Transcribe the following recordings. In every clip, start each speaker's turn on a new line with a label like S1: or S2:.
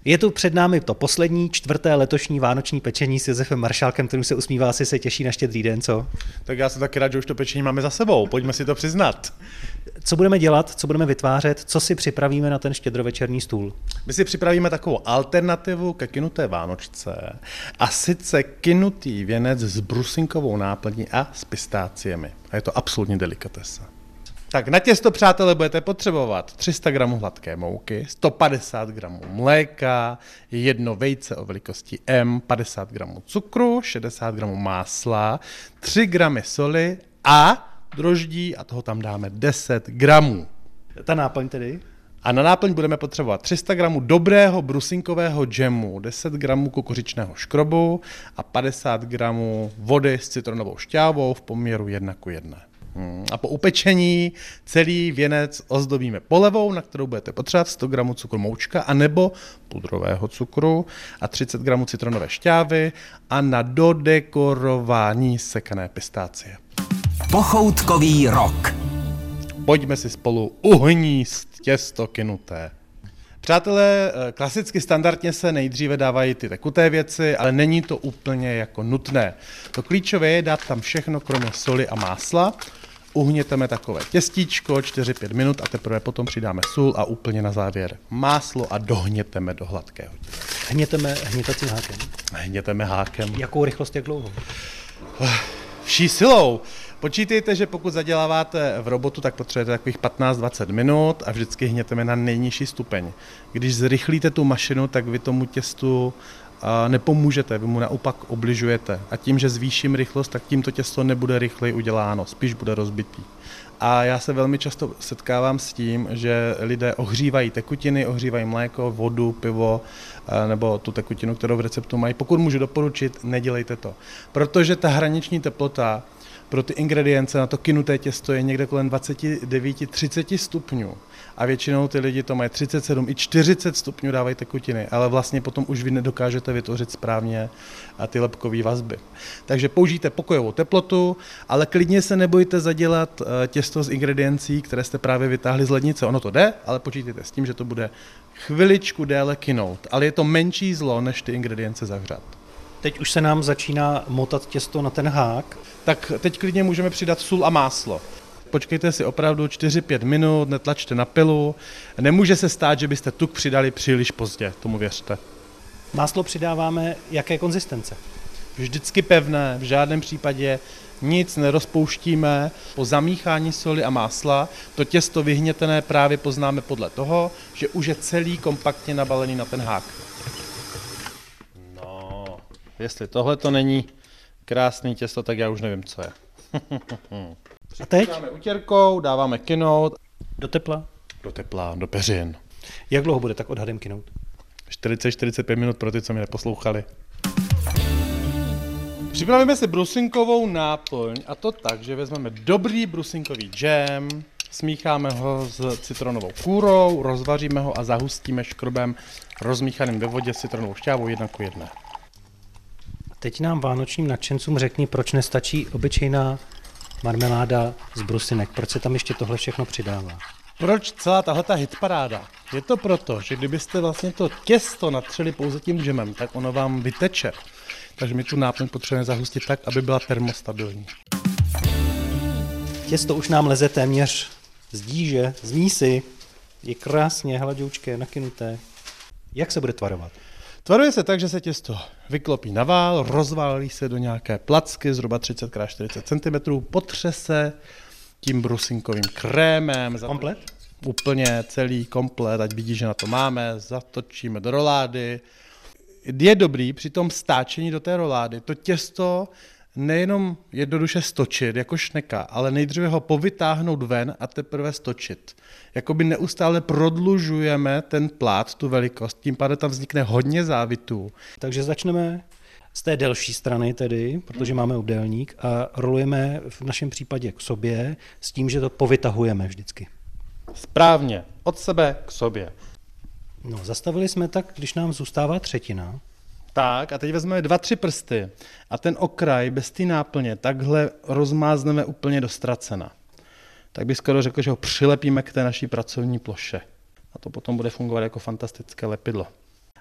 S1: Je tu před námi to poslední, čtvrté letošní vánoční pečení s Josefem Maršálkem, který se usmívá, asi se těší na Štědrý den, co?
S2: Tak já jsem taky rád, že už to pečení máme za sebou, pojďme si to přiznat.
S1: Co budeme dělat, co budeme vytvářet, co si připravíme na ten štědrovečerní stůl?
S2: My si připravíme takovou alternativu ke kynuté vánočce, a sice kynutý věnec s brusinkovou náplní a s pistáciemi. A je to absolutní delikatesa. Tak na těsto, přátelé, budete potřebovat 300 g hladké mouky, 150 g mléka, 1 vejce o velikosti M, 50 g cukru, 60 g másla, 3 g soli a droždí, a toho tam dáme 10 gramů.
S1: Ta náplň tedy?
S2: A na náplň budeme potřebovat 300 g dobrého brusinkového džemu, 10 g kukuřičného škrobu a 50 g vody s citronovou šťávou v poměru 1:1. A po upečení celý věnec ozdobíme polevou, na kterou budete potřebovat 100 g cukru moučka anebo pudrového cukru a 30 g citronové šťávy a na dodekorování sekané pistácie.
S3: Pochoutkový rok.
S2: Pojďme si spolu uhníst těsto kynuté. Přátelé, klasicky standardně se nejdříve dávají ty tekuté věci, ale není to úplně jako nutné. To klíčové je dát tam všechno kromě soli a másla. Uhněteme takové těstíčko 4-5 minut a teprve potom přidáme sůl a úplně na závěr máslo a dohněteme do hladkého těla.
S1: Hněteme hnětacím hákem.
S2: Hněteme hákem.
S1: Jakou rychlost, jak dlouho?
S2: Vší silou. Počítejte, že pokud zaděláváte v robotu, tak potřebujete takových 15-20 minut a vždycky hněteme na nejnižší stupeň. Když zrychlíte tu mašinu, tak vy tomu těstu nepomůžete, vy mu naopak obližujete. A tím, že zvýším rychlost, tak tím to těsto nebude rychleji uděláno, spíš bude rozbitý. A já se velmi často setkávám s tím, že lidé ohřívají tekutiny, ohřívají mléko, vodu, pivo nebo tu tekutinu, kterou v receptu mají. Pokud můžu doporučit, nedělejte to. Protože ta hraniční teplota pro ty ingredience na to kynuté těsto je někde kolem 29-30 stupňů. A většinou ty lidi to mají 37 i 40 stupňů, dávají tekutiny, ale vlastně potom už vy nedokážete vytvořit správně ty lepkové vazby. Takže použijte pokojovou teplotu, ale klidně se nebojte zadělat těsto z ingrediencí, které jste právě vytáhli z lednice. Ono to jde, ale počítejte s tím, že to bude chviličku déle kynout, ale je to menší zlo, než ty ingredience zahřát.
S1: Teď už se nám začíná motat těsto na ten hák.
S2: Tak teď klidně můžeme přidat sůl a máslo. Počkejte si opravdu 4-5 minut, netlačte na pilu. Nemůže se stát, že byste tuk přidali příliš pozdě, tomu věřte.
S1: Máslo přidáváme jaké konzistence?
S2: Vždycky pevné, v žádném případě nic nerozpouštíme. Po zamíchání soli a másla to těsto vyhnětené právě poznáme podle toho, že už je celý kompaktně nabalený na ten hák. No, jestli tohle to není krásný těsto, tak já už nevím, co je.
S1: A teď?
S2: Dáme utěrkou, dáváme kynout.
S1: Do tepla?
S2: Do tepla, do peřin.
S1: Jak dlouho bude tak odhadem kynout?
S2: 40-45 minut pro ty, co mě neposlouchali. Připravíme si brusinkovou náplň, a to tak, že vezmeme dobrý brusinkový džem, smícháme ho s citronovou kůrou, rozvaříme ho a zahustíme škrobem rozmíchaným ve vodě s citronovou šťávou 1:1.
S1: Teď nám vánočním nadšencům řekni, proč nestačí obyčejná marmeláda z brusinek, proč se tam ještě tohle všechno přidává?
S2: Proč celá tahleta hitparáda? Je to proto, že kdybyste vlastně to těsto natřeli pouze tím džemem, tak ono vám vyteče. Takže my tu náplň potřebujeme zahustit tak, aby byla termostabilní.
S1: Těsto už nám leze téměř z díže, z mísy. Je krásně hladoučké, nakynuté. Jak se bude tvarovat?
S2: Tvaruje se tak, že se těsto vyklopí na vál, rozválí se do nějaké placky, zhruba 30x40 cm, potřese tím brusinkovým krémem.
S1: Komplet?
S2: Úplně celý komplet, ať vidí, že na to máme, zatočíme do rolády. Je dobrý při tom stáčení do té rolády to těsto nejenom jednoduše stočit jako šneka, ale nejdříve ho povytáhnout ven a teprve stočit. Jakoby neustále prodlužujeme ten plát, tu velikost, tím pádem tam vznikne hodně závitů.
S1: Takže začneme z té delší strany tedy, protože máme obdélník a rolujeme v našem případě k sobě s tím, že to povytahujeme vždycky.
S2: Správně, od sebe k sobě.
S1: No, zastavili jsme tak, když nám zůstává třetina.
S2: Tak a teď vezmeme 2-3 prsty a ten okraj bez té náplně takhle rozmázneme úplně do ztracena. Tak bych skoro řekl, že ho přilepíme k té naší pracovní ploše. A to potom bude fungovat jako fantastické lepidlo.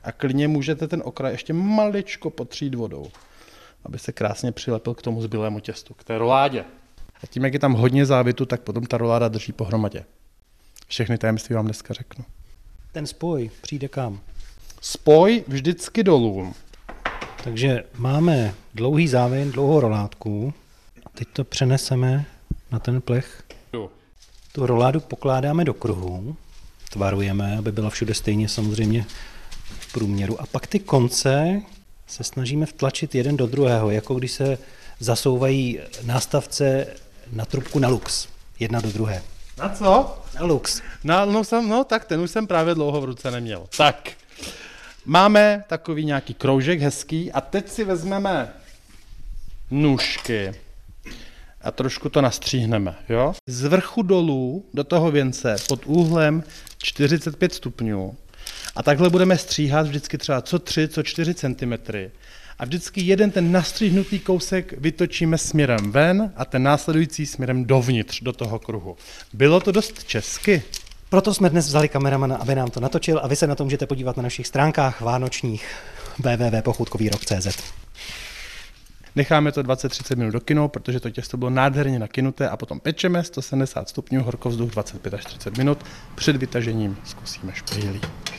S2: A klidně můžete ten okraj ještě maličko potřít vodou, aby se krásně přilepil k tomu zbylému těstu, k té roládě. A tím, jak je tam hodně závitu, tak potom ta roláda drží pohromadě. Všechny tajemství vám dneska řeknu.
S1: Ten spoj přijde kam?
S2: Spoj vždycky dolů.
S1: Takže máme dlouhý závin, dlouhou rolátku a teď to přeneseme na ten plech. Tu roládu pokládáme do kruhu, tvarujeme, aby byla všude stejně samozřejmě v průměru. A pak ty konce se snažíme vtlačit jeden do druhého, jako když se zasouvají nástavce na trubku na lux. Jedna do druhé.
S2: Na co?
S1: Na lux.
S2: Tak ten už jsem právě dlouho v ruce neměl. Tak, máme takový nějaký kroužek hezký a teď si vezmeme nůžky a trošku to nastříhneme, jo? Z vrchu dolů do toho věnce pod úhlem 45 stupňů a takhle budeme stříhat vždycky třeba co 3, co 4 cm. A vždycky jeden ten nastříhnutý kousek vytočíme směrem ven a ten následující směrem dovnitř do toho kruhu. Bylo to dost česky?
S1: Proto jsme dnes vzali kameramana, aby nám to natočil a vy se na to můžete podívat na našich stránkách vánočních www.pochoutkovýrok.cz.
S2: Necháme to 20-30 minut do kynu, protože to těsto bylo nádherně nakynuté a potom pečeme 170 stupňů, horkovzduch 25 až 30 minut. Před vytažením zkusíme špejlí.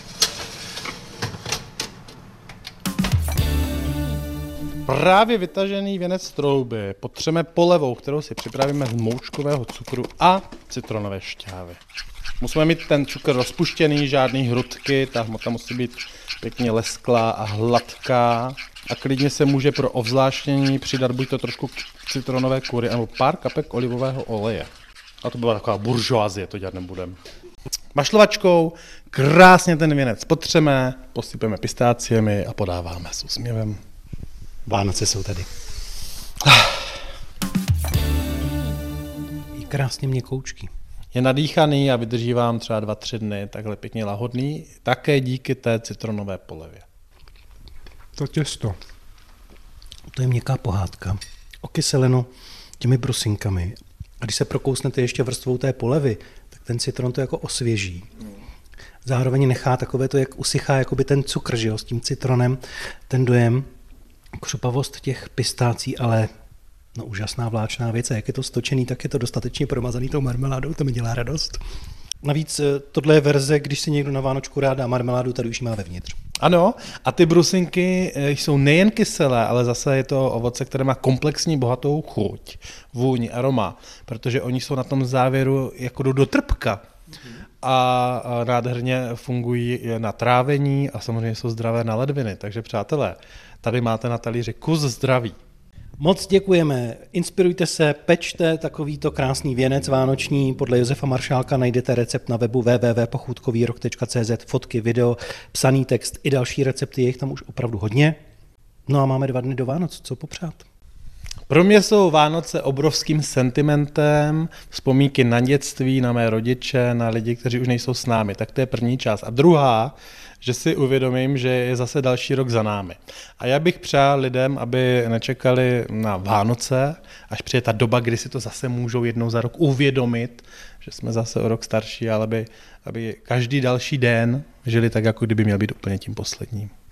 S2: Právě vytažený věnec trouby potřeme polevou, kterou si připravíme z moučkového cukru a citronové šťávy. Musíme mít ten cukr rozpuštěný, žádný hrudky, ta hmota musí být pěkně lesklá a hladká a klidně se může pro ovzláštění přidat buď to trošku citronové kůry nebo pár kapek olivového oleje. A to byla taková buržoazie, to dělat nebudeme. Mašlovačkou krásně ten věnec potřeme, posypeme pistáciemi a podáváme s úsměvem.
S1: Vánoce jsou tady. Je krásně měkoučky.
S2: Je nadýchaný a vydrží vám třeba 2-3 dny, takhle pěkně lahodný, také díky té citronové polevě.
S1: To těsto. To je měkká pohádka. Okyseleno těmi brusinkami. A když se prokousnete ještě vrstvou té polevy, tak ten citron to jako osvěží. Zároveň nechá takové to, jak usychá jakoby ten cukr, že jo, s tím citronem, ten dojem, křupavost těch pistácí, ale no úžasná vláčná věc. A jak je to stočený, tak je to dostatečně promazaný tou marmeládou, to mi dělá radost. Navíc tohle je verze, když si někdo na Vánočku rád dá marmeládu, tady už ji má vevnitř.
S2: Ano, a ty brusinky jsou nejen kyselé, ale zase je to ovoce, které má komplexní bohatou chuť, vůň, aroma, protože oni jsou na tom závěru jako do trpka a nádherně fungují na trávení a samozřejmě jsou zdravé na ledviny. Takže přátelé, tady máte na talíři kus zdraví.
S1: Moc děkujeme. Inspirujte se, pečte takovýto krásný věnec vánoční. Podle Josefa Maršálka najdete recept na webu www.pochoutkovýrok.cz, fotky, video, psaný text i další recepty, je jich tam už opravdu hodně. No a máme 2 dny do Vánoc, co popřát?
S2: Pro mě jsou Vánoce obrovským sentimentem, vzpomínky na dětství, na mé rodiče, na lidi, kteří už nejsou s námi. Tak to je první část. A druhá, že si uvědomím, že je zase další rok za námi. A já bych přál lidem, aby nečekali na Vánoce, až přijde ta doba, kdy si to zase můžou jednou za rok uvědomit, že jsme zase o rok starší, ale aby každý další den žili tak, jako kdyby měl být úplně tím posledním.